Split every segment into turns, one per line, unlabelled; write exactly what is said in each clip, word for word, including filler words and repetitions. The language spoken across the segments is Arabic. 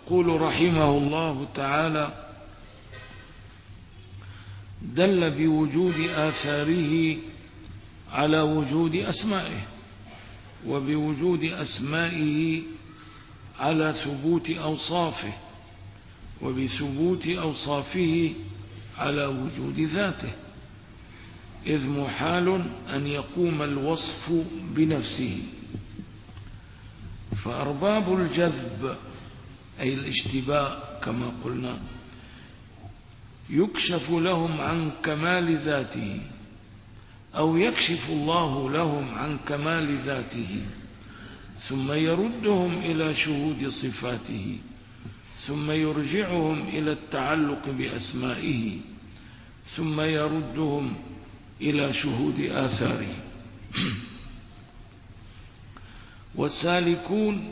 يقول رحمه الله تعالى: دل بوجود آثاره على وجود أسمائه، وبوجود أسمائه على ثبوت أوصافه، وبثبوت أوصافه على وجود ذاته، إذ محال أن يقوم الوصف بنفسه. فأرباب الجذب أي الاشتباء كما قلنا يكشف لهم عن كمال ذاته، أو يكشف الله لهم عن كمال ذاته، ثم يردهم إلى شهود صفاته، ثم يرجعهم إلى التعلق بأسمائه، ثم يردهم إلى شهود آثاره. والسالكون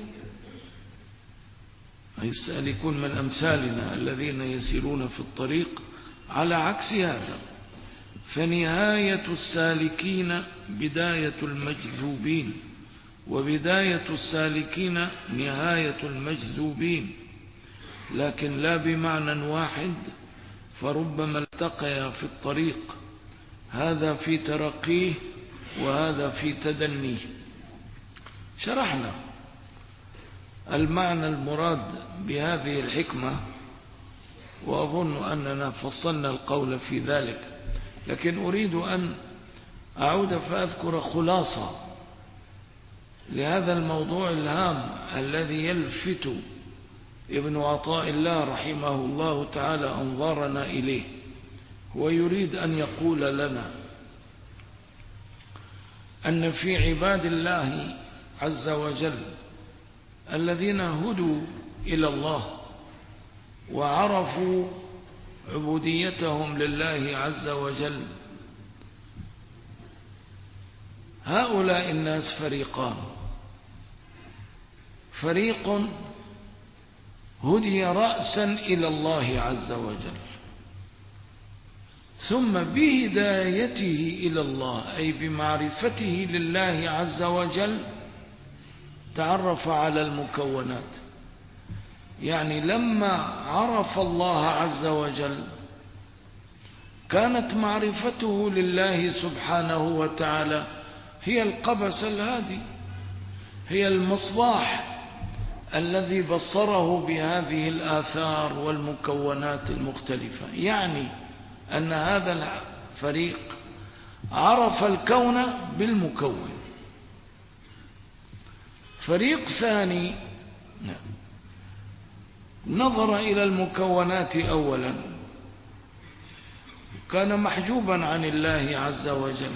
أي السالكون من أمثالنا الذين يسيرون في الطريق على عكس هذا، فنهاية السالكين بداية المجذوبين، وبداية السالكين نهاية المجذوبين، لكن لا بمعنى واحد، فربما التقيا في الطريق، هذا في ترقيه وهذا في تدنيه. شرحنا المعنى المراد بهذه الحكمة، وأظن أننا فصلنا القول في ذلك، لكن أريد أن أعود فأذكر خلاصة لهذا الموضوع الهام الذي يلفت ابن عطاء الله رحمه الله تعالى أنظارنا إليه. هو يريد أن يقول لنا أن في عباد الله عز وجل الذين هدوا إلى الله وعرفوا عبوديتهم لله عز وجل، هؤلاء الناس فريقان: فريق هدي رأسا إلى الله عز وجل، ثم بهدايته إلى الله أي بمعرفته لله عز وجل تعرف على المكونات. يعني لما عرف الله عز وجل كانت معرفته لله سبحانه وتعالى هي القبس الهادي، هي المصباح الذي بصره بهذه الآثار والمكونات المختلفة. يعني أن هذا الفريق عرف الكون بالمكون. فريق ثاني نظر إلى المكونات أولا، كان محجوبا عن الله عز وجل،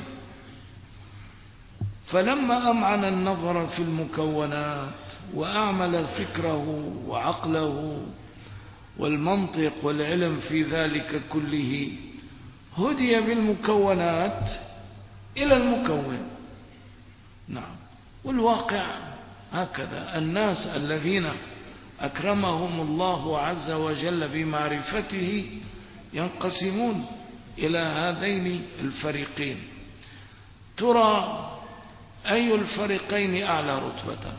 فلما أمعن النظر في المكونات وأعمل فكره وعقله والمنطق والعلم في ذلك كله، هدي بالمكونات إلى المكون. نعم، والواقع هكذا. الناس الذين أكرمهم الله عز وجل بمعرفته ينقسمون إلى هذين الفريقين. ترى أي الفريقين أعلى رتبة؟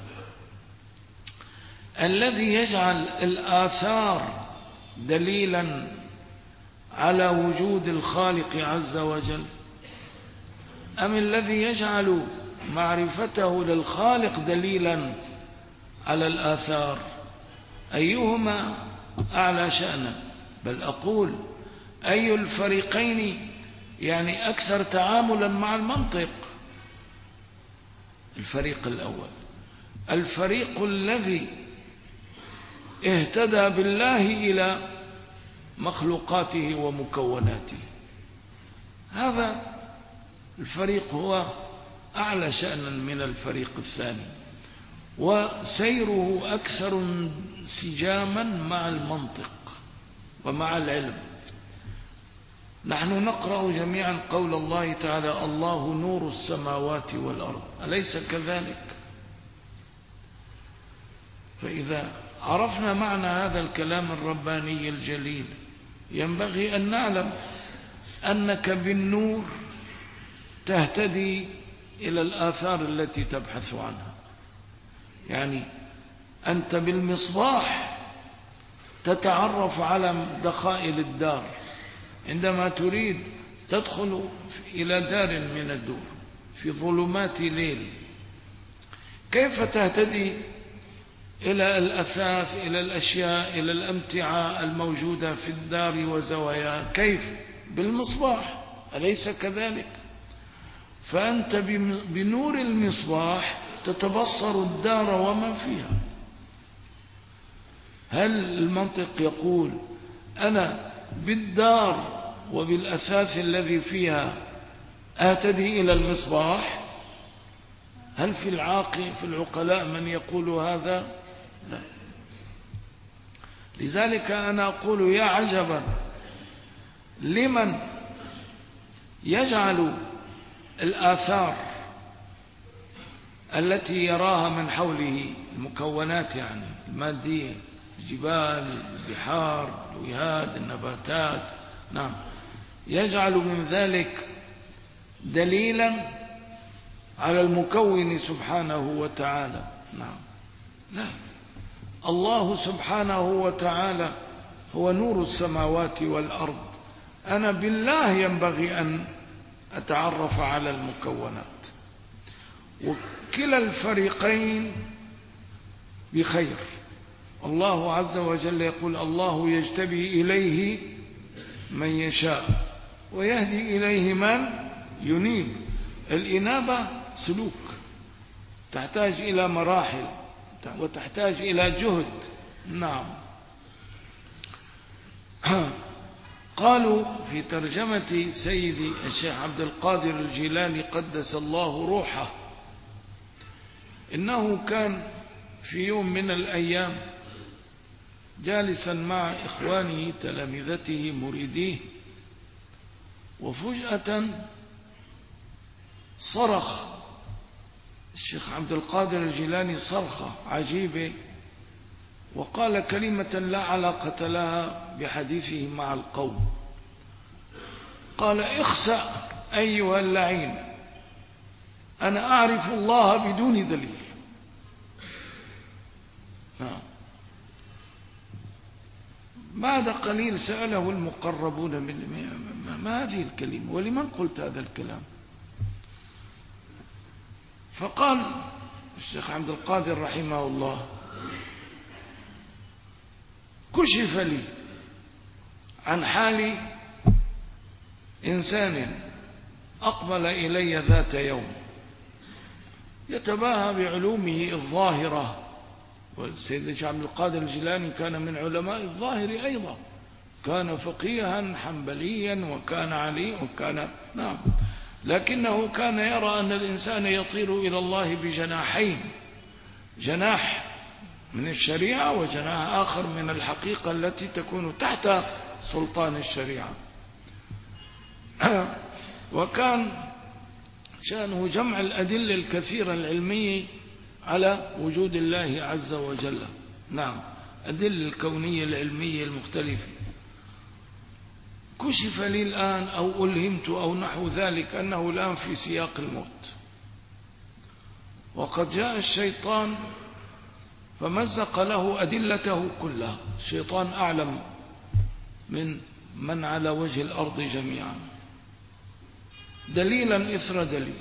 الذي يجعل الآثار دليلا على وجود الخالق عز وجل، أم الذي يجعل معرفته للخالق دليلا على الآثار؟ أيهما أعلى شأنا؟ بل أقول أي الفريقين يعني أكثر تعاملا مع المنطق؟ الفريق الأول، الفريق الذي اهتدى بالله إلى مخلوقاته ومكوناته، هذا الفريق هو أعلى شأنا من الفريق الثاني، وسيره أكثر انسجاما مع المنطق ومع العلم. نحن نقرأ جميعا قول الله تعالى: الله نور السماوات والأرض، أليس كذلك؟ فإذا عرفنا معنى هذا الكلام الرباني الجليل ينبغي أن نعلم أنك بالنور تهتدي إلى الآثار التي تبحث عنها. يعني أنت بالمصباح تتعرف على دخائل الدار عندما تريد تدخل إلى دار من الدور في ظلمات ليل، كيف تهتدي إلى الأثاث، إلى الأشياء، إلى الأمتعة الموجودة في الدار وزواياها؟ كيف؟ بالمصباح، أليس كذلك؟ فأنت بنور المصباح تتبصر الدار وما فيها. هل المنطق يقول أنا بالدار وبالأثاث الذي فيها أهتدي إلى المصباح؟ هل في العاقل في العقلاء من يقول هذا؟ لا. لذلك أنا أقول يا عجبا لمن يجعل الآثار التي يراها من حوله، المكونات يعني المادية، الجبال، البحار، الوهاد، النباتات، نعم، يجعل من ذلك دليلا على المكون سبحانه وتعالى. نعم، لا، الله سبحانه وتعالى هو نور السماوات والأرض. أنا بالله ينبغي أن أتعرف على المكونات، وكلا الفريقين بخير. الله عز وجل يقول الله يجتبي إليه من يشاء ويهدي إليه من ينيب. الإنابة سلوك تحتاج إلى مراحل وتحتاج إلى جهد. نعم. قالوا في ترجمة سيدي الشيخ عبد القادر الجيلاني قدس الله روحه إنه كان في يوم من الأيام جالسا مع إخوانه تلامذته مريديه، وفجأة صرخ الشيخ عبد القادر الجيلاني صرخة عجيبة، وقال كلمة لا علاقة لها بحديثه مع القوم. قال اخسأ أيها اللعين، أنا أعرف الله بدون دليل. بعد قليل سأله المقربون من ما هذه الكلمة ولمن قلت هذا الكلام؟ فقال الشيخ عبد القادر رحمه الله كشف لي عن حال إنسان أقبل إلي ذات يوم يتباهى بعلومه الظاهرة، والسيد الشيخ عبد القادر الجيلاني كان من علماء الظاهر أيضا، كان فقيها حنبليا وكان علي وكان نعم، لكنه كان يرى أن الإنسان يطير إلى الله بجناحين، جناح من الشريعة وجناح آخر من الحقيقة التي تكون تحت سلطان الشريعة. وكان شأنه جمع الأدلة الكثيرة العلمية على وجود الله عز وجل، نعم، أدلة الكونية العلمية المختلفة. كشف لي الآن أو ألهمت أو نحو ذلك أنه الآن في سياق الموت، وقد جاء الشيطان فمزق له أدلته كلها. الشيطان أعلم من من على وجه الأرض جميعا، دليلا إثر دليل.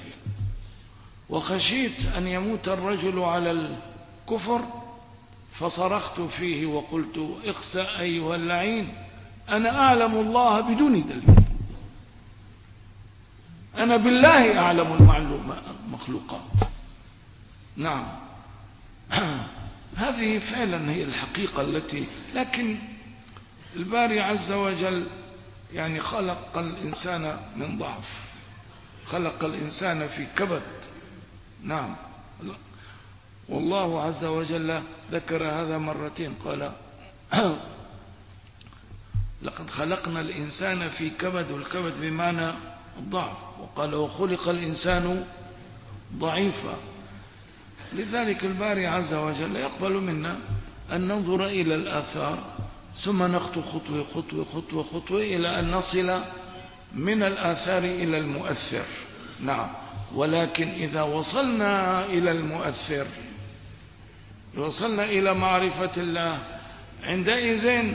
وخشيت أن يموت الرجل على الكفر فصرخت فيه وقلت اخسأ أيها اللعين، أنا أعلم الله بدون دليل، أنا بالله أعلم المعلومات المخلوقات. نعم، هذه فعلا هي الحقيقة التي، لكن الباري عز وجل يعني خلق الإنسان من ضعف، خلق الإنسان في كبد. نعم، والله عز وجل ذكر هذا مرتين، قال لقد خلقنا الإنسان في كبد، والكبد بمعنى الضعف، وقال وخلق الإنسان ضعيفا. لذلك الباري عز وجل يقبل منا أن ننظر إلى الآثار ثم نخطو خطوة خطوة خطوة خطوة إلى أن نصل من الآثار إلى المؤثر. نعم، ولكن إذا وصلنا إلى المؤثر، وصلنا إلى معرفة الله عندئذ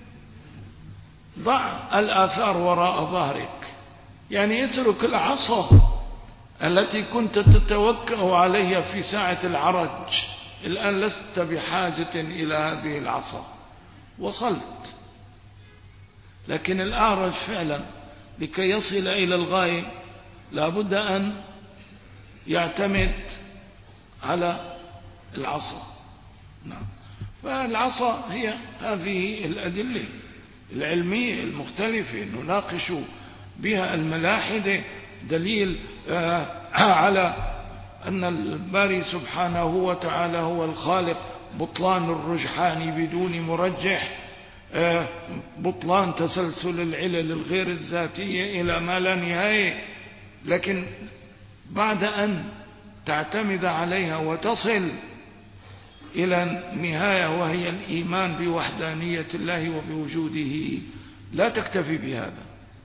ضع الآثار وراء ظهرك، يعني اترك العصا التي كنت تتوكأ عليها في ساعة العرج، الآن لست بحاجة إلى هذه العصا، وصلت. لكن الأعرج فعلا لكي يصل إلى الغاية لابد أن يعتمد على العصا. نعم. فالعصا هي هذه الأدلة العلمية المختلفة نناقش بها الملاحدة، دليل على أن الباري سبحانه وتعالى هو الخالق، بطلان الرجحان بدون مرجح، بطلان تسلسل العلل الغير الذاتية إلى ما لا نهاية. لكن بعد أن تعتمد عليها وتصل إلى النهاية وهي الإيمان بوحدانية الله وبوجوده، لا تكتفي بهذا.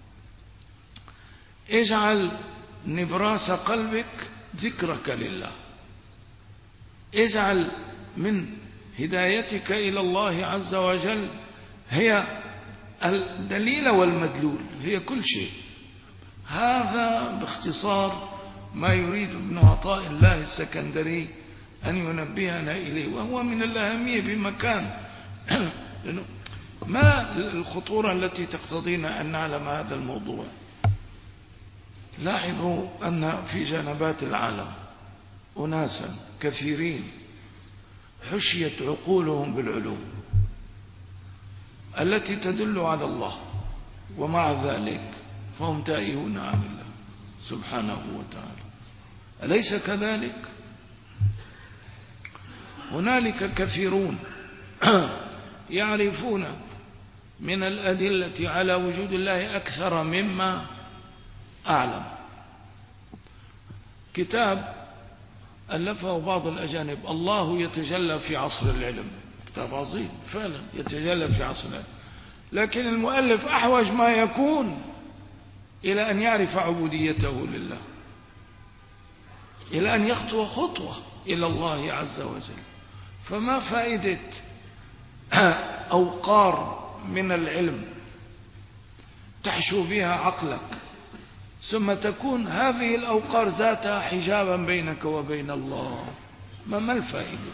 اجعل نبراس قلبك ذكرك لله، اجعل من هدايتك إلى الله عز وجل هي الدليل والمدلول، هي كل شيء. هذا باختصار ما يريد ابن عطاء الله السكندري أن ينبهنا إليه، وهو من الأهمية بمكان. ما الخطورة التي تقتضينا أن نعلم هذا الموضوع؟ لاحظوا أن في جنبات العالم أناسا كثيرين حشيت عقولهم بالعلوم التي تدل على الله، ومع ذلك فهم تائهون عن الله سبحانه وتعالى. أليس كذلك؟ هنالك كثيرون يعرفون من الأدلة على وجود الله أكثر مما أعلم. كتاب ألفه بعض الأجانب، الله يتجلى في عصر العلم، كتاب عظيم فعلا يتجلى في عصر العلم، لكن المؤلف أحوج ما يكون إلى أن يعرف عبوديته لله، إلى أن يخطو خطوة إلى الله عز وجل. فما فائدة أوقار من العلم تحشو بها عقلك ثم تكون هذه الأوقار ذاتها حجابا بينك وبين الله؟ ما ما الفائدة؟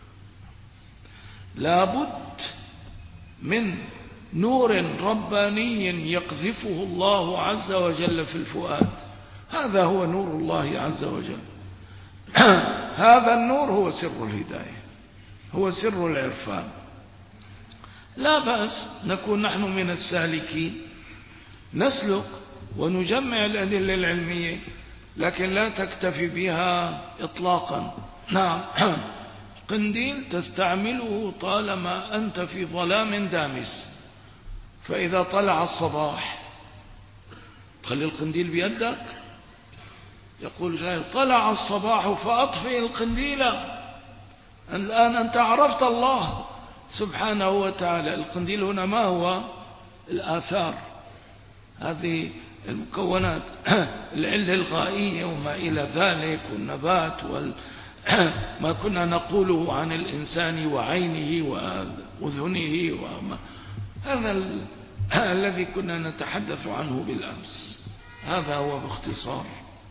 لابد من نور رباني يقذفه الله عز وجل في الفؤاد، هذا هو نور الله عز وجل. هذا النور هو سر الهداية، هو سر العرفان. لا بأس نكون نحن من السالكين، نسلك ونجمع الأدلة العلمية، لكن لا تكتفي بها إطلاقا. نعم، قنديل تستعمله طالما أنت في ظلام دامس، فإذا طلع الصباح خلي القنديل بيدك. يقول شاعر: طلع الصباح فأطفئ القنديل. الآن أنت عرفت الله سبحانه وتعالى. القنديل هنا ما هو؟ الآثار، هذه المكونات، العلة الغائية وما إلى ذلك، والنبات وما كنا نقوله عن الإنسان وعينه وأذنه وما هذا الذي كنا نتحدث عنه بالأمس. هذا هو باختصار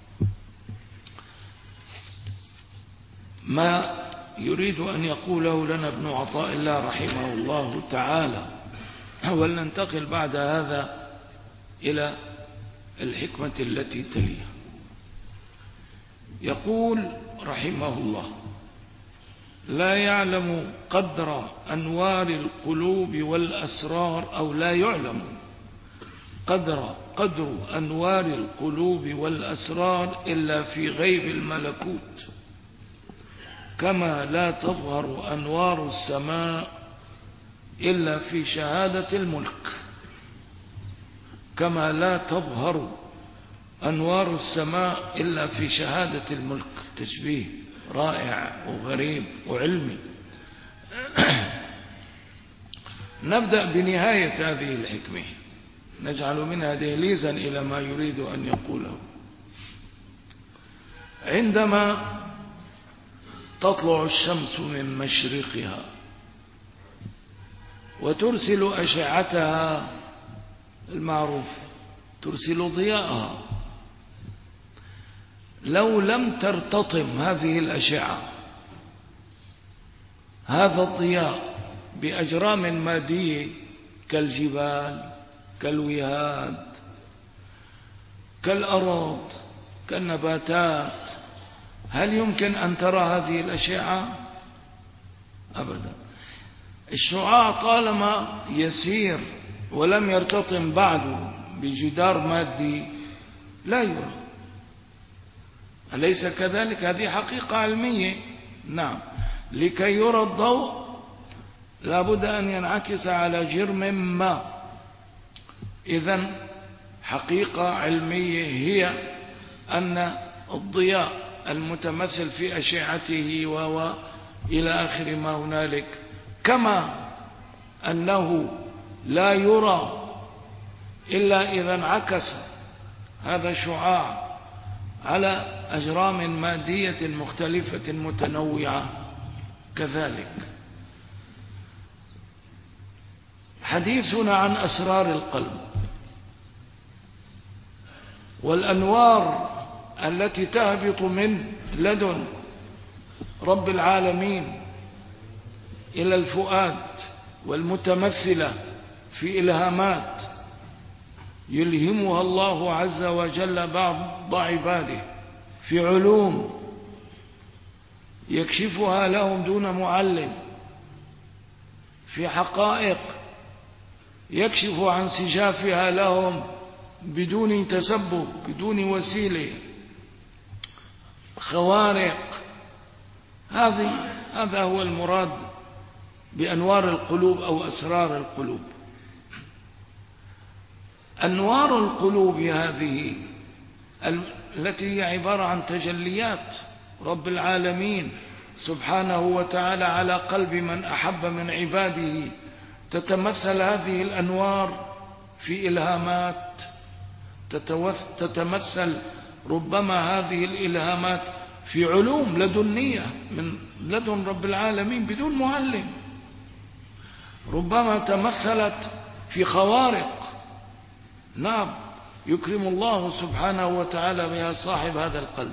ما يريد أن يقوله لنا ابن عطاء الله رحمه الله تعالى. ولننتقل بعد هذا إلى الحكمة التي تليها. يقول رحمه الله: لا يعلم قدر أنوار القلوب والأسرار، أو لا يعلم قدر قدر أنوار القلوب والأسرار إلا في غيب الملكوت، كما لا تظهر أنوار السماء إلا في شهادة الملك، كما لا تظهر أنوار السماء إلا في شهادة الملك. تشبيه رائع وغريب وعلمي. نبدأ بنهاية هذه الحكمة، نجعل منها دهليزا إلى ما يريد أن يقوله. عندما تطلع الشمس من مشرقها وترسل أشعتها المعروف، ترسل ضياءها. لو لم ترتطم هذه الأشعة هذا الضياء بأجرام مادية كالجبال كالوهاد كالأرض كالنباتات، هل يمكن أن ترى هذه الأشعة؟ أبدا. الشعاع طالما يسير ولم يرتطم بعد بجدار مادي لا يرى، أليس كذلك؟ هذه حقيقة علمية. نعم، لكي يرى الضوء لابد أن ينعكس على جرم ما. إذن حقيقة علمية هي أن الضياء المتمثل في أشعته و إلى آخر ما هنالك، كما أنه لا يرى إلا إذا انعكس هذا الشعاع على أجرام مادية مختلفة متنوعة، كذلك حديثنا عن أسرار القلب والأنوار التي تهبط من لدن رب العالمين إلى الفؤاد والمتمثلة في إلهامات يلهمها الله عز وجل بعض عباده، في علوم يكشفها لهم دون معلم، في حقائق يكشف عن سجافها لهم بدون تسبب بدون وسيلة، خوارق. هذه هذا هو المراد بأنوار القلوب أو أسرار القلوب. أنوار القلوب هذه التي هي عبارة عن تجليات رب العالمين سبحانه وتعالى على قلب من أحب من عباده، تتمثل هذه الأنوار في إلهامات، تتمثل ربما هذه الإلهامات في علوم لدنية من لدن رب العالمين بدون معلم، ربما تمثلت في خوارق. نعم، يكرم الله سبحانه وتعالى بها صاحب هذا القلب.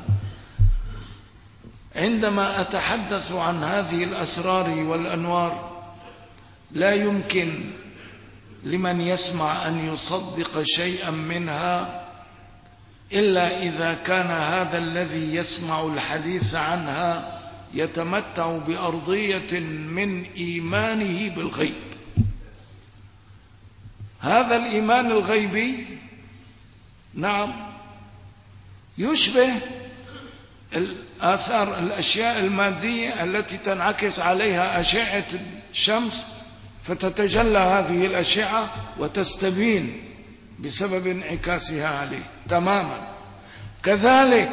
عندما أتحدث عن هذه الأسرار والأنوار لا يمكن لمن يسمع أن يصدق شيئا منها إلا إذا كان هذا الذي يسمع الحديث عنها يتمتع بأرضية من إيمانه بالغيب. هذا الإيمان الغيبي نعم يشبه الآثار الأشياء المادية التي تنعكس عليها أشعة الشمس فتتجلى هذه الأشعة وتستبين بسبب انعكاسها عليه تماما. كذلك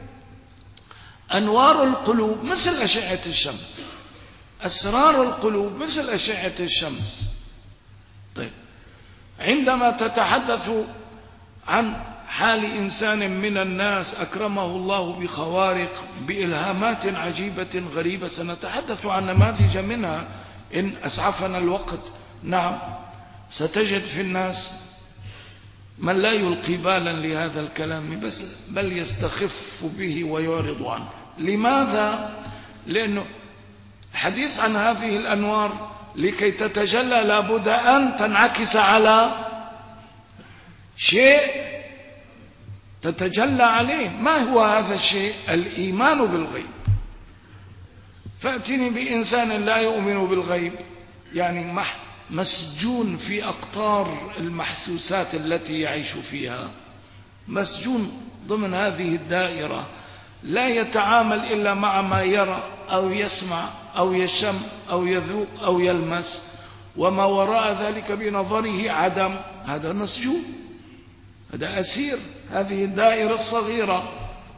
أنوار القلوب مثل أشعة الشمس، أسرار القلوب مثل أشعة الشمس. طيب، عندما تتحدث عن حال إنسان من الناس أكرمه الله بخوارق بإلهامات عجيبة غريبة، سنتحدث عن نماذج منها إن أسعفنا الوقت. نعم، ستجد في الناس من لا يلقي بالا لهذا الكلام بس بل يستخف به ويعرض عنه. لماذا؟ لأنه الحديث عن هذه الأنوار لكي تتجلى لابد أن تنعكس على شيء تتجلى عليه. ما هو هذا الشيء؟ الإيمان بالغيب. فأتني بإنسان لا يؤمن بالغيب، يعني مسجون في أقطار المحسوسات التي يعيش فيها، مسجون ضمن هذه الدائرة، لا يتعامل إلا مع ما يرى أو يسمع أو يشم أو يذوق أو يلمس، وما وراء ذلك بنظره عدم. هذا مسجون، هذا أسير هذه الدائرة الصغيرة.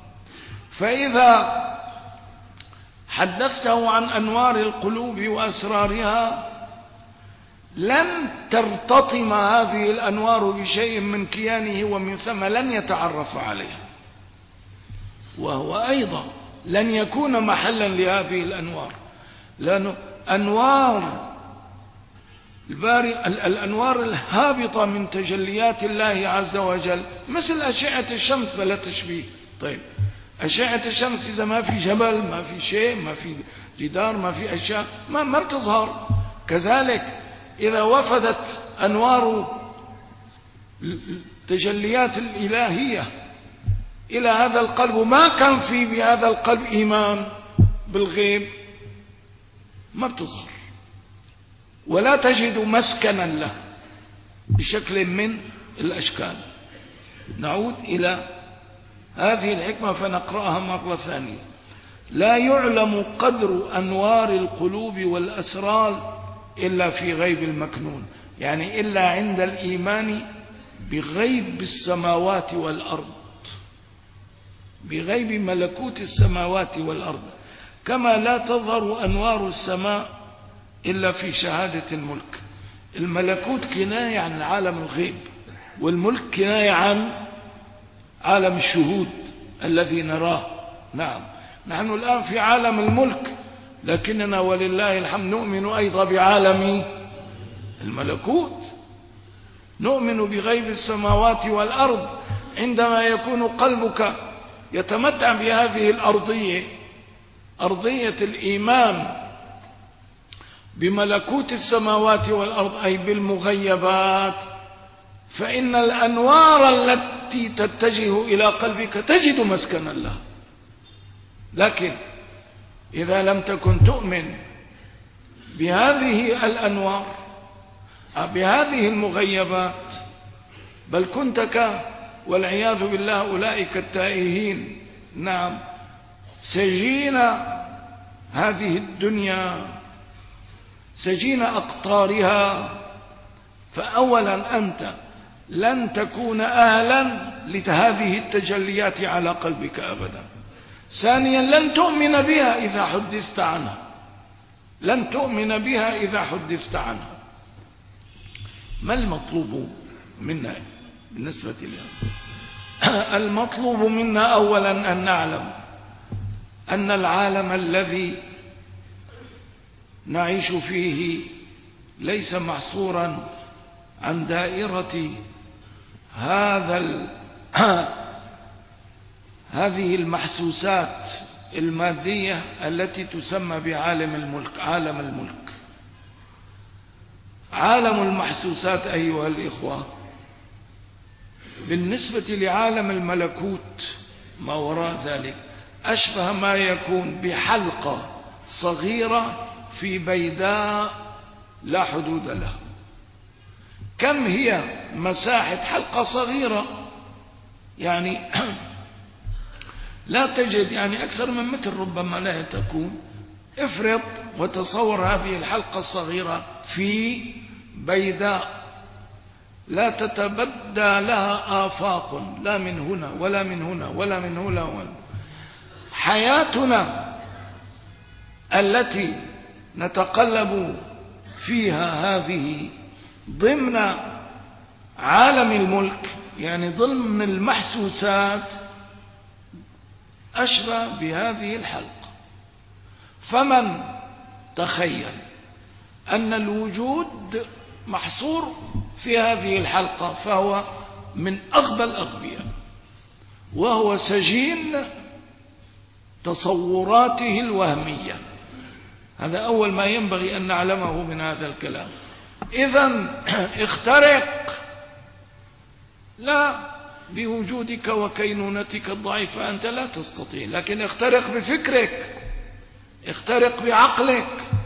فإذا حدثته عن أنوار القلوب وأسرارها لن ترتطم هذه الأنوار بشيء من كيانه ومن ثم لن يتعرف عليها، وهو أيضا لن يكون محلا لهذه الأنوار، لأن أنوار الباري الأنوار الهابطة من تجليات الله عز وجل مثل أشعة الشمس بلا تشبيه. طيب أشعة الشمس إذا ما في جبل، ما في شيء، ما في جدار، ما في أشياء، ما, ما بتظهر. كذلك إذا وفدت أنوار التجليات الإلهية إلى هذا القلب وما كان في بهذا القلب إيمان بالغيب، ما بتظهر ولا تجد مسكنا له بشكل من الأشكال. نعود إلى هذه الحكمة فنقرأها مرة ثانية. لا يعلم قدر أنوار القلوب والأسرار إلا في غيب المكنون، يعني إلا عند الإيمان بغيب السماوات والأرض، بغيب ملكوت السماوات والأرض، كما لا تظهر أنوار السماء إلا في شهادة الملك. الملكوت كناية عن عالم الغيب، والملك كناية عن عالم الشهود الذي نراه. نعم، نحن الآن في عالم الملك، لكننا ولله الحمد نؤمن أيضا بعالم الملكوت، نؤمن بغيب السماوات والأرض. عندما يكون قلبك يتمتع بهذه الأرضية، أرضية الإيمان بملكوت السماوات والأرض أي بالمغيبات، فإن الأنوار التي تتجه إلى قلبك تجد مسكنا لها. لكن إذا لم تكن تؤمن بهذه الأنوار، بهذه المغيبات، بل كنت ك والعياذ بالله أولئك التائهين، نعم، سجين هذه الدنيا، سجين أقطارها، فأولا أنت لن تكون أهلا لهذه التجليات على قلبك أبدا. ثانيا لن تؤمن بها إذا حدثت عنها، لن تؤمن بها إذا حدثت عنها. ما المطلوب منا بالنسبة لنا؟ المطلوب منا أولا أن نعلم أن العالم الذي نعيش فيه ليس محصورا عن دائرة هذا ال... هذه المحسوسات المادية التي تسمى بعالم الملك. عالم الملك، عالم المحسوسات أيها الإخوة، بالنسبة لعالم الملكوت ما وراء ذلك أشبه ما يكون بحلقة صغيرة في بيداء لا حدود له. كم هي مساحة حلقة صغيرة؟ يعني لا تجد يعني أكثر من متر ربما لا تكون. افرض وتصور هذه الحلقة الصغيرة في بيداء لا تتبدى لها آفاق، لا من هنا ولا من هنا ولا من هنا ولا. حياتنا التي نتقلب فيها هذه ضمن عالم الملك، يعني ضمن المحسوسات، أشبه بهذه الحلقة. فمن تخيل أن الوجود محصور في هذه الحلقة فهو من أغبى الأغبياء، وهو سجين تصوراته الوهمية. هذا أول ما ينبغي أن نعلمه من هذا الكلام. إذن اخترق، لا بوجودك وكينونتك الضعيفة أنت لا تستطيع، لكن اخترق بفكرك، اخترق بعقلك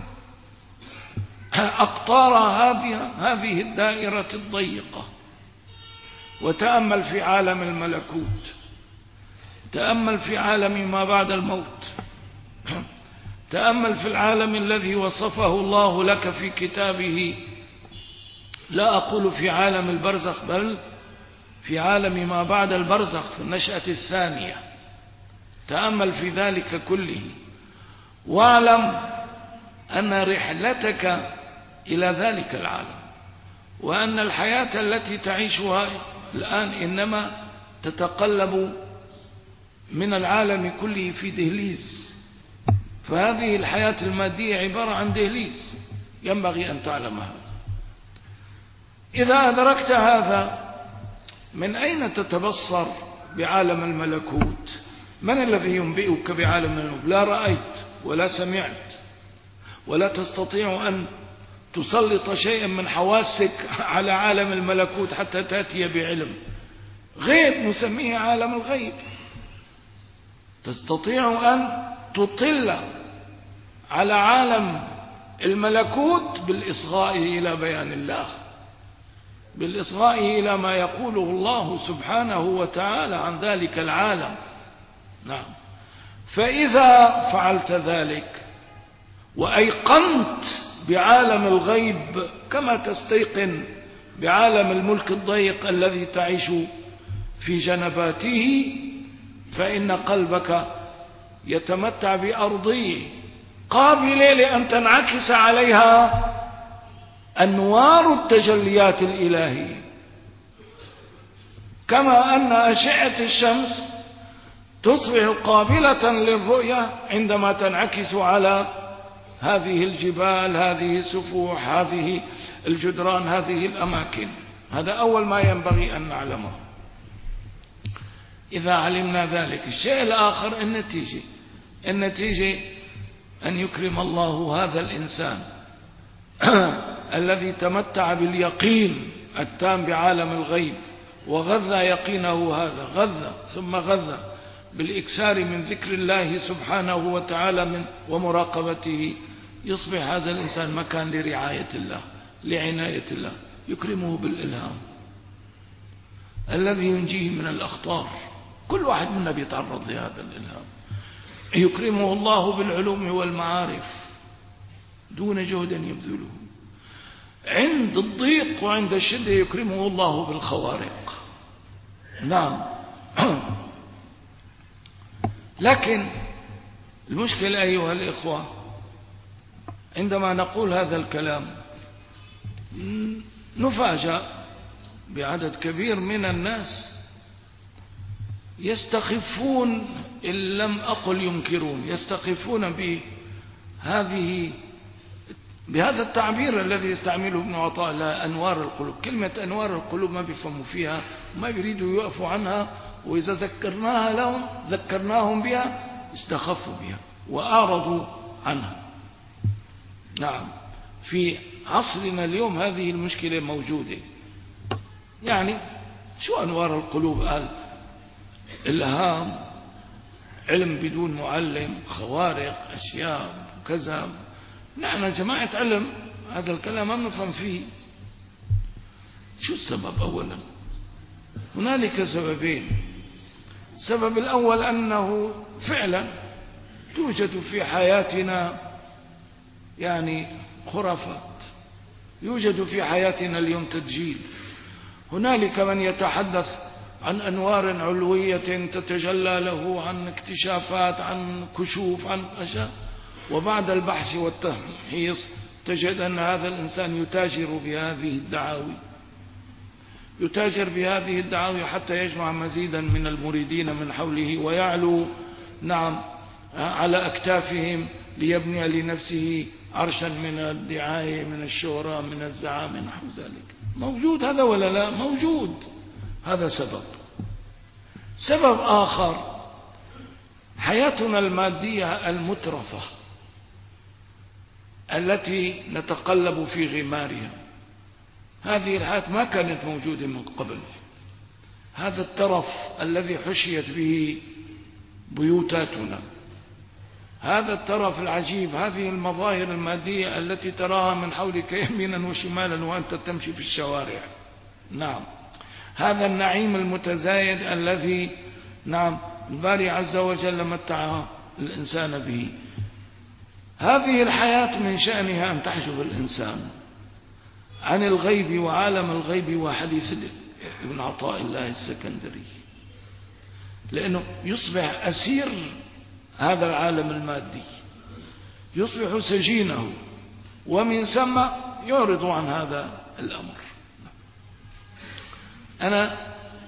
أقطار هذه هذه الدائرة الضيقة، وتأمل في عالم الملكوت، تأمل في عالم ما بعد الموت، تأمل في العالم الذي وصفه الله لك في كتابه. لا أقول في عالم البرزخ، بل في عالم ما بعد البرزخ، في النشأة الثانية. تأمل في ذلك كله، واعلم أن رحلتك إلى ذلك العالم، وأن الحياة التي تعيشها الآن إنما تتقلب من العالم كله في دهليز. فهذه الحياة المادية عبارة عن دهليز، ينبغي أن تعلم هذا. إذا أدركت هذا من أين تتبصر بعالم الملكوت؟ من الذي ينبئك بعالم الملكوت؟ لا رأيت ولا سمعت ولا تستطيع أن تسلط شيئا من حواسك على عالم الملكوت حتى تأتي بعلم غيب نسميه عالم الغيب. تستطيع أن تطل على عالم الملكوت بالإصغاء إلى بيان الله، بالإصغاء إلى ما يقوله الله سبحانه وتعالى عن ذلك العالم. نعم. فإذا فعلت ذلك وأيقنت بعالم الغيب كما تستيقن بعالم الملك الضيق الذي تعيش في جنباته، فإن قلبك يتمتع بأرضيه قابلة لأن تنعكس عليها أنوار التجليات الإلهية، كما أن أشعة الشمس تصبح قابلة للرؤية عندما تنعكس على هذه الجبال، هذه السفوح، هذه الجدران، هذه الأماكن. هذا أول ما ينبغي أن نعلمه. إذا علمنا ذلك، الشيء الآخر النتيجة النتيجة أن يكرم الله هذا الإنسان الذي تمتع باليقين التام بعالم الغيب وغذى يقينه هذا، غذى ثم غذى بالإكثار من ذكر الله سبحانه وتعالى من ومراقبته، يصبح هذا الإنسان مكان لرعاية الله، لعناية الله، يكرمه بالإلهام الذي ينجيه من الأخطار. كل واحد منا بيتعرض لهذا الإلهام. يكرمه الله بالعلوم والمعارف دون جهد يبذله. عند الضيق وعند الشدة يكرمه الله بالخوارق. نعم. لكن المشكلة أيها الإخوة، عندما نقول هذا الكلام نفاجأ بعدد كبير من الناس يستخفون، إن لم أقل ينكرون، يستخفون بهذه بهذا التعبير الذي يستعمله ابن عطاء لأنوار القلوب. كلمة أنوار القلوب ما بيفهموا فيها، ما بيريدوا يوقفوا عنها، وإذا ذكرناها لهم ذكرناهم بها استخفوا بها وأعرضوا عنها. نعم. في عصرنا اليوم هذه المشكلة موجودة. يعني شو أنوار القلوب؟ قال إلهام، علم بدون معلم، خوارق، أشياء كذا. نحن جماعة علم هذا الكلام ما نفهم فيه. شو السبب؟ أولا هنالك سببين. السبب الأول أنه فعلا توجد في حياتنا يعني خرافات، يوجد في حياتنا اليوم تدجيل. هنالك من يتحدث عن أنوار علوية تتجلى له، عن اكتشافات، عن كشوف، عن أشياء، وبعد البحث والتمحيص تجد أن هذا الإنسان يتاجر بهذه الدعاوي، يتاجر بهذه الدعاوي حتى يجمع مزيدا من المريدين من حوله ويعلو نعم على أكتافهم ليبني لنفسه عرشا من الدعاية، من الشهرة، من الزعامة، نحو ذلك. موجود هذا ولا لا؟ موجود. هذا سبب. سبب آخر، حياتنا المادية المترفة التي نتقلب في غمارها. هذه الحياة ما كانت موجودة من قبل. هذا الترف الذي حشيت به بيوتاتنا، هذا الترف العجيب، هذه المظاهر المادية التي تراها من حولك يمينا وشمالا وأنت تمشي في الشوارع. نعم. هذا النعيم المتزايد الذي نعم الباري عز وجل متع الإنسان به. هذه الحياة من شأنها أن تحجب الإنسان عن الغيب وعالم الغيب وحديث ابن عطاء الله السكندري، لأنه يصبح أسير هذا العالم المادي، يصبح سجينه، ومن ثم يعرض عن هذا الأمر. أنا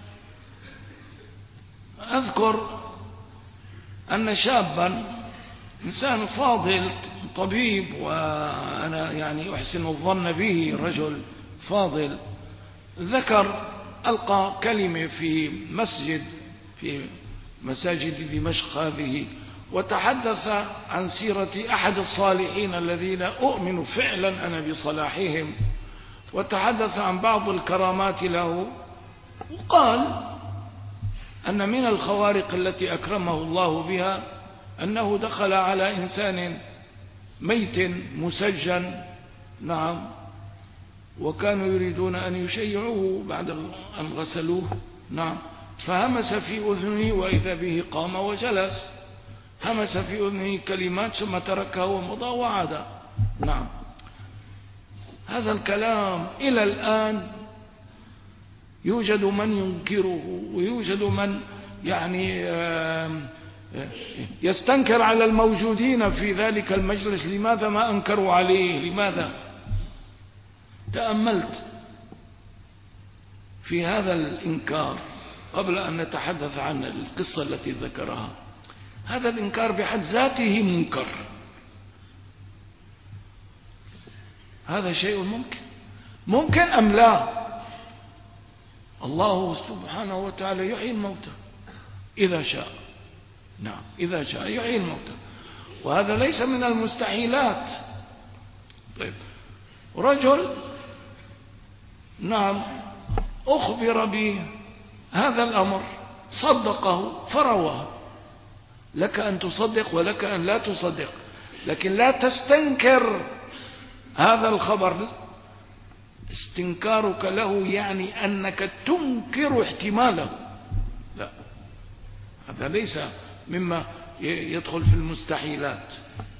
أذكر أن شابا إنسان فاضل طبيب، وأنا يعني أحسن الظن به، رجل فاضل، ذكر ألقى كلمة في مسجد في مساجد دمشق هذه، وتحدث عن سيرة أحد الصالحين الذين أؤمن فعلا أنا بصلاحهم، وتحدث عن بعض الكرامات له، وقال أن من الخوارق التي أكرمه الله بها أنه دخل على إنسان ميت مسجن، نعم، وكانوا يريدون أن يشيعوه بعد أن غسلوه، نعم، فهمس في أذنه وإذا به قام وجلس، همس في أذنه كلمات ثم تركه ومضى وعاد، نعم. هذا الكلام إلى الآن يوجد من ينكره، ويوجد من يعني يستنكر على الموجودين في ذلك المجلس لماذا ما أنكروا عليه، لماذا؟ تأملت في هذا الإنكار قبل أن نتحدث عن القصة التي ذكرها. هذا الإنكار بحد ذاته منكر، هذا شيء ممكن ممكن أم لا؟ الله سبحانه وتعالى يحيي الموتى إذا شاء، نعم، إذا شاء يحيي الموتى، وهذا ليس من المستحيلات. طيب، رجل نعم أخبر بهذا الأمر صدقه فرواه، لك أن تصدق ولك أن لا تصدق، لكن لا تستنكر هذا الخبر. استنكارك له يعني أنك تنكر احتماله، لا، هذا ليس مما يدخل في المستحيلات،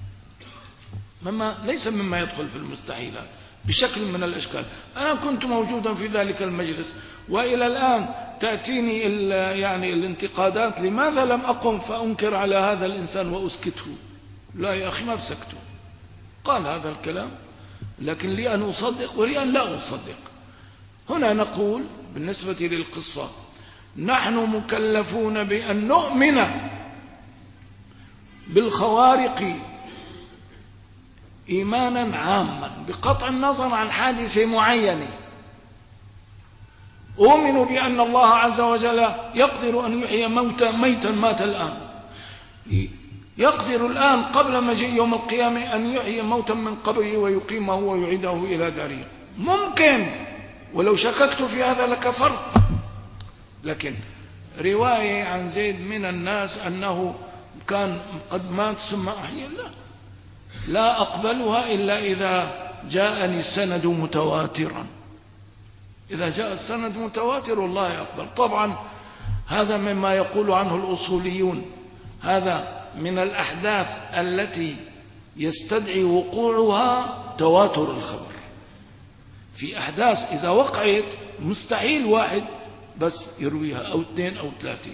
مما ليس مما يدخل في المستحيلات بشكل من الأشكال. أنا كنت موجودا في ذلك المجلس، وإلى الآن تأتيني يعني الانتقادات لماذا لم أقم فأنكر على هذا الإنسان وأسكته. لا يا أخي، ما بسكته، قال هذا الكلام، لكن لي أن أصدق ولي أن لا أصدق. هنا نقول بالنسبة للقصة نحن مكلفون بأن نؤمن بالخوارق إيمانا عاما بقطع النظر عن حادثة معينة. أؤمن بأن الله عز وجل يقدر أن يحيي موتا ميتا مات الآن، يقدر الآن قبل مجيء يوم القيامة أن يحيي موتا من قبره ويقيمه ويعيده إلى داره، ممكن، ولو شككت في هذا لكفرت. لكن رواية عن زيد من الناس أنه كان قد مات ثم أحيا، لا لا أقبلها إلا إذا جاءني السند متواترا. إذا جاء السند متواتر والله أقبل. طبعا هذا مما يقول عنه الأصوليون، هذا من الأحداث التي يستدعي وقوعها تواتر الخبر. في أحداث إذا وقعت مستحيل واحد بس يرويها أو اثنين أو ثلاثة.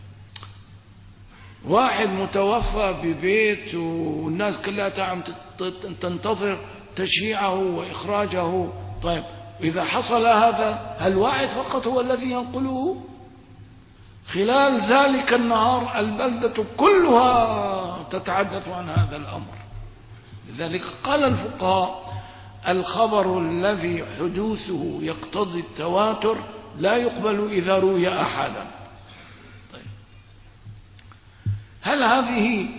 واحد متوفى ببيت والناس كلها عم تنتظر تشييعه وإخراجه، طيب إذا حصل هذا هل واحد فقط هو الذي ينقله؟ خلال ذلك النهار البلدة كلها تتحدث عن هذا الأمر. لذلك قال الفقهاء الخبر الذي حدوثه يقتضي التواتر لا يقبل إذا روي أحدا. طيب، هل هذه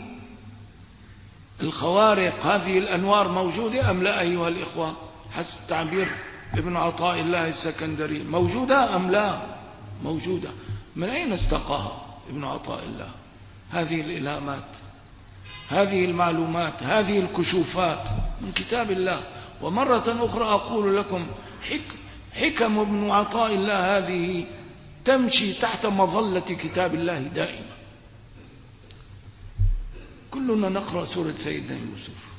الخوارق هذه الأنوار موجودة أم لا أيها الإخوة؟ حسب تعبير ابن عطاء الله السكندري، موجودة أم لا؟ موجودة. من أين استقاها ابن عطاء الله هذه الإلهامات، هذه المعلومات، هذه الكشوفات؟ من كتاب الله. ومرة أخرى أقول لكم حكم ابن عطاء الله هذه تمشي تحت مظلة كتاب الله دائما. كلنا نقرأ سورة سيدنا يوسف،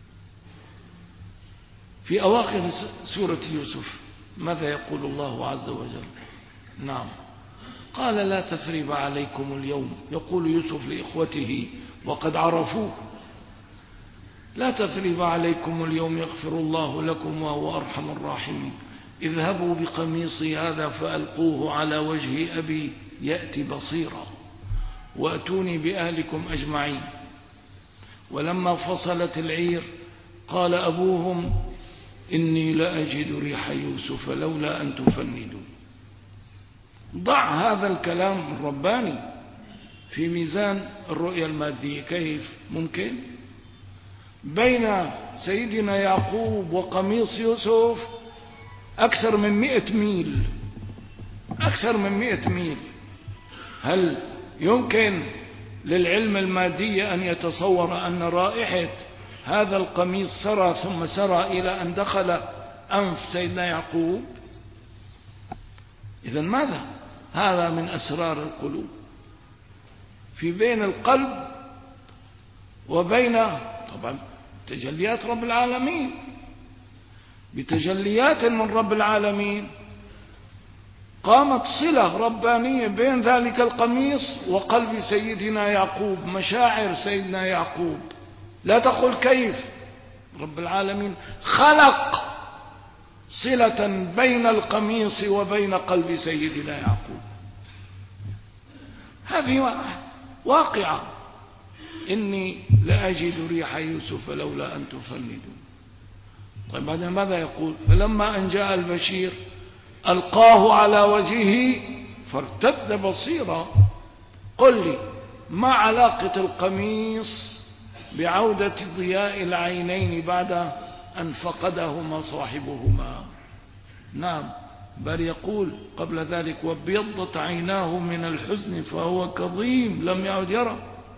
في أواخر سورة يوسف ماذا يقول الله عز وجل؟ نعم، قال لا تثريب عليكم اليوم، يقول يوسف لإخوته وقد عرفوه، لا تثريب عليكم اليوم يغفر الله لكم وهو أرحم الراحمين، اذهبوا بقميصي هذا فألقوه على وجه أبي يأتي بصيرا وأتوني بأهلكم أجمعين. ولما فصلت العير قال أبوهم إني لأجد ريح يوسف لولا أن تفندون. ضع هذا الكلام الرباني في ميزان الرؤية المادية. كيف ممكن بين سيدنا يعقوب وقميص يوسف أكثر من مئة ميل، أكثر من مئة ميل. هل يمكن للعلم المادي أن يتصور أن رائحة هذا القميص سرى ثم سرى إلى أن دخل أنف سيدنا يعقوب؟ إذن ماذا؟ هذا من أسرار القلوب، في بين القلب وبين طبعا تجليات رب العالمين. بتجليات من رب العالمين قامت صلة ربانية بين ذلك القميص وقلب سيدنا يعقوب، مشاعر سيدنا يعقوب. لا تقل كيف، رب العالمين خلق صلة بين القميص وبين قلب سيدنا يعقوب. هذه واقعة. إني لأجد ريح يوسف لولا أن تفندون. طيب بعد ماذا يقول؟ فلما أن جاء البشير ألقاه على وجهه فارتد بصيرا. قل لي ما علاقة القميص بعودة ضياء العينين بعد أن فقدهما صاحبهما؟ نعم، بل يقول قبل ذلك وابيضت عيناه من الحزن فهو كظيم لم يعد يرى.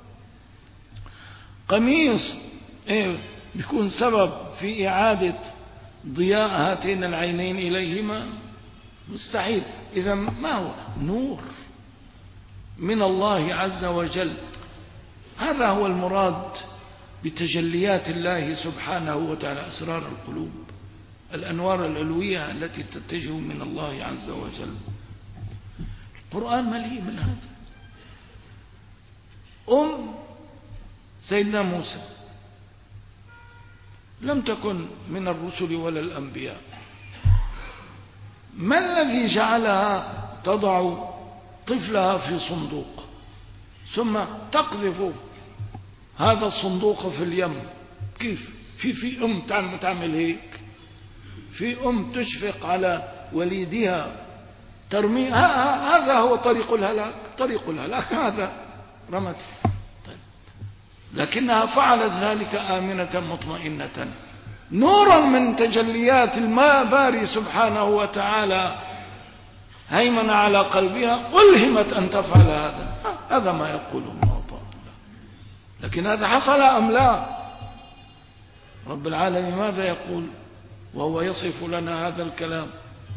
قميص إيه بيكون سبب في إعادة ضياء هاتين العينين إليهما؟ مستحيل. إذا ما هو؟ نور من الله عز وجل. هذا هو المراد بتجليات الله سبحانه وتعالى، أسرار القلوب، الأنوار العلوية التي تتجه من الله عز وجل. القرآن مليء من هذا. أم سيدنا موسى لم تكن من الرسل ولا الأنبياء. ما الذي جعلها تضع طفلها في صندوق ثم تقذف هذا الصندوق في اليم؟ كيف؟ في في أم تعمل هيك؟ في أم تشفق على وليدها ترمي؟ هذا هو طريق الهلاك. طريق الهلاك هذا رمت. طيب. لكنها فعلت ذلك آمنة مطمئنة، نورا من تجليات الماء باري سبحانه وتعالى هيمن على قلبها، ألهمت أن تفعل هذا. هذا ما يقوله الله تعالى. لكن هذا حصل أم لا؟ رب العالمين ماذا يقول وهو يصف لنا هذا الكلام؟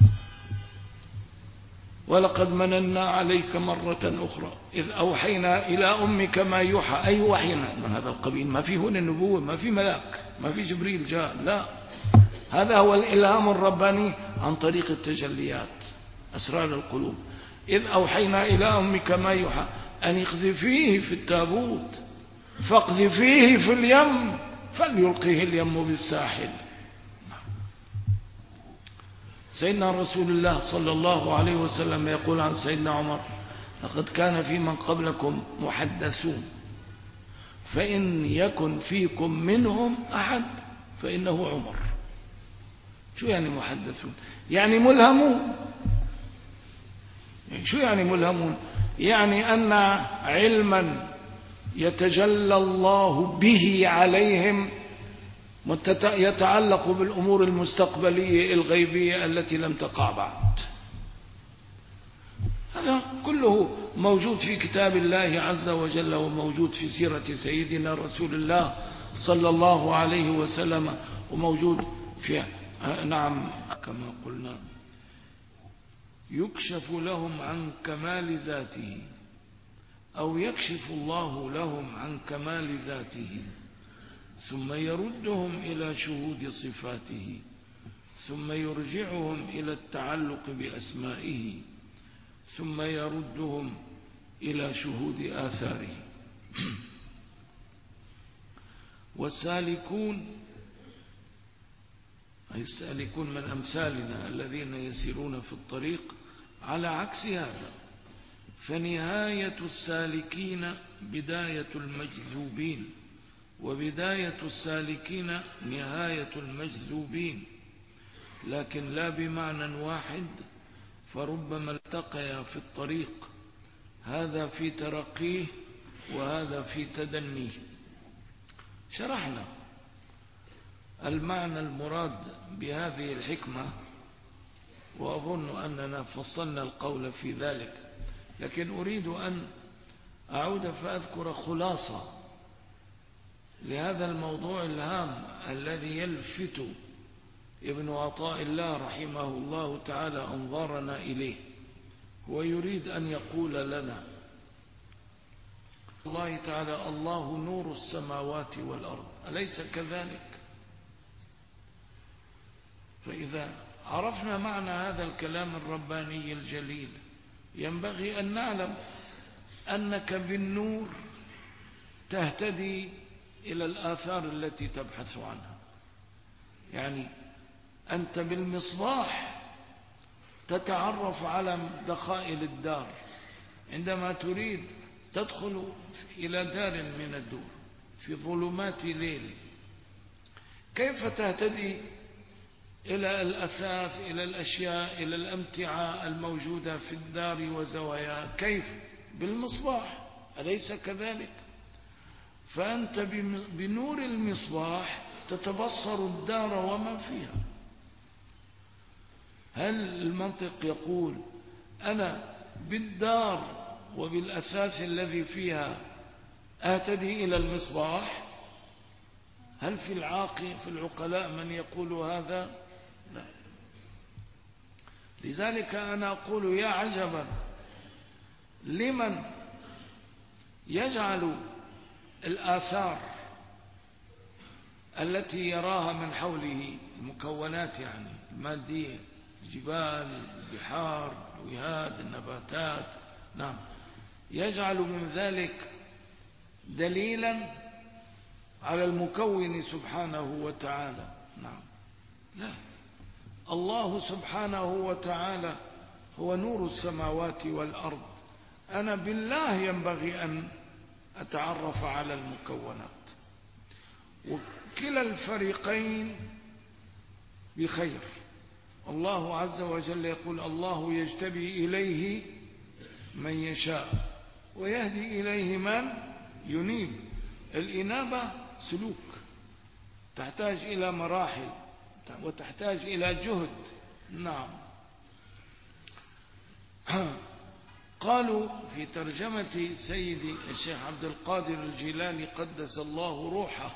ولقد مننا عليك مرة أخرى إذ أوحينا إلى أمك ما يوحى. أي وحينا من هذا القبيل. ما في هنا النبوة، ما في ملاك، ما في جبريل جاء، لا، هذا هو الإلهام الرباني عن طريق التجليات، أسرار القلوب. إذ أوحينا إلى أمك ما يوحى أن اقذفيه في التابوت فاقذفيه في اليم فليلقيه اليم بالساحل. سيدنا رسول الله صلى الله عليه وسلم يقول عن سيدنا عمر لقد كان في من قبلكم محدثون فإن يكن فيكم منهم أحد فإنه عمر. شو يعني محدثون؟ يعني ملهمون. يعني شو يعني ملهمون؟ يعني أن علما يتجلى الله به عليهم يتعلق بالأمور المستقبلية الغيبية التي لم تقع بعد. هذا كله موجود في كتاب الله عز وجل وموجود في سيرة سيدنا رسول الله صلى الله عليه وسلم وموجود في نعم كما قلنا يكشف لهم عن كمال ذاته أو يكشف الله لهم عن كمال ذاته ثم يردهم إلى شهود صفاته ثم يرجعهم إلى التعلق بأسمائه ثم يردهم إلى شهود آثاره. والسالكون أي السالكون من أمثالنا الذين يسيرون في الطريق على عكس هذا، فنهاية السالكين بداية المجذوبين وبداية السالكين نهاية المجذوبين. لكن لا بمعنى واحد، فربما التقيا في الطريق، هذا في ترقيه وهذا في تدنيه. شرحنا المعنى المراد بهذه الحكمة، وأظن أننا فصلنا القول في ذلك، لكن أريد أن أعود فأذكر خلاصة لهذا الموضوع الهام الذي يلفت ابن عطاء الله رحمه الله تعالى أنظارنا إليه. هو يريد أن يقول لنا الله تعالى الله نور السماوات والأرض، أليس كذلك؟ فإذا عرفنا معنى هذا الكلام الرباني الجليل ينبغي أن نعلم أنك بالنور تهتدي إلى الآثار التي تبحث عنها. يعني أنت بالمصباح تتعرف على دخائل الدار عندما تريد تدخل إلى دار من الدور في ظلمات ليل. كيف تهتدي إلى الأثاث، إلى الأشياء، إلى الأمتعة الموجودة في الدار وزواياها؟ كيف؟ بالمصباح، أليس كذلك؟ فأنت بنور المصباح تتبصر الدار وما فيها. هل المنطق يقول أنا بالدار وبالأثاث الذي فيها أهتدي إلى المصباح؟ هل في العاقل في العقلاء من يقول هذا؟ لا. لذلك أنا أقول يا عجبا لمن يجعل الآثار التي يراها من حوله، المكونات يعني المادية، الجبال، البحار، الوهاد، النباتات، نعم، يجعل من ذلك دليلا على المكون سبحانه وتعالى. نعم، لا، الله سبحانه وتعالى هو نور السماوات والأرض. أنا بالله ينبغي أن أتعرف على المكونات، وكلا الفريقين بخير. الله عز وجل يقول الله يجتبي إليه من يشاء ويهدي إليه من ينيب. الإنابة سلوك تحتاج إلى مراحل وتحتاج إلى جهد. نعم. قالوا في ترجمة سيدي الشيخ عبد القادر الجيلاني قدس الله روحه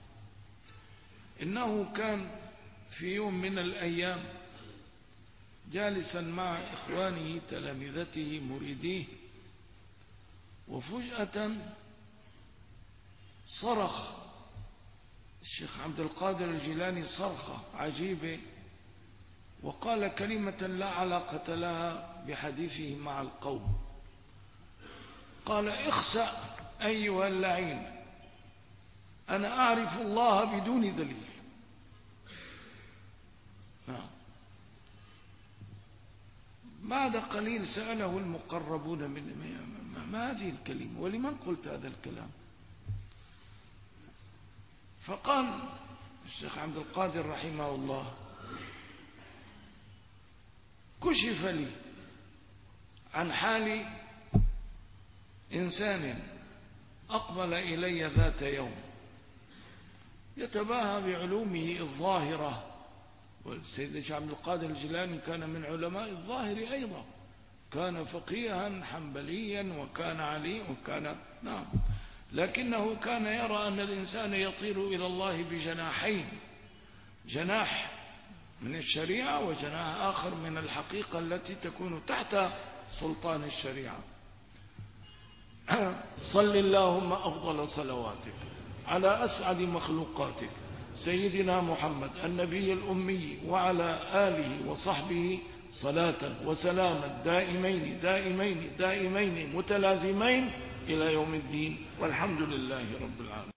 إنه كان في يوم من الأيام جالسا مع إخوانه تلامذته مريديه، وفجأة صرخ الشيخ عبد القادر الجيلاني صرخة عجيبة، وقال كلمة لا علاقة لها بحديثه مع القوم. قال اخسأ أيها اللعين، أنا أعرف الله بدون دليل. بعد قليل سأله المقربون من ما هذه الكلمة ولمن قلت هذا الكلام؟ فقال الشيخ عبد القادر رحمه الله كشف لي عن حال إنسان أقبل إلي ذات يوم يتباهى بعلومه الظاهرة، والسيد الشيخ عبد القادر الجيلاني كان من علماء الظاهر أيضا، كان فقيها حنبليا وكان علي وكان نعم، لكنه كان يرى أن الإنسان يطير إلى الله بجناحين، جناح من الشريعة وجناح آخر من الحقيقة التي تكون تحت سلطان الشريعة. صل اللهم أفضل صلواتك على أسعد مخلوقاتك سيدنا محمد النبي الأمي وعلى آله وصحبه صلاة وسلاما دائمين دائمين دائمين متلازمين إلى يوم الدين، والحمد لله رب العالمين.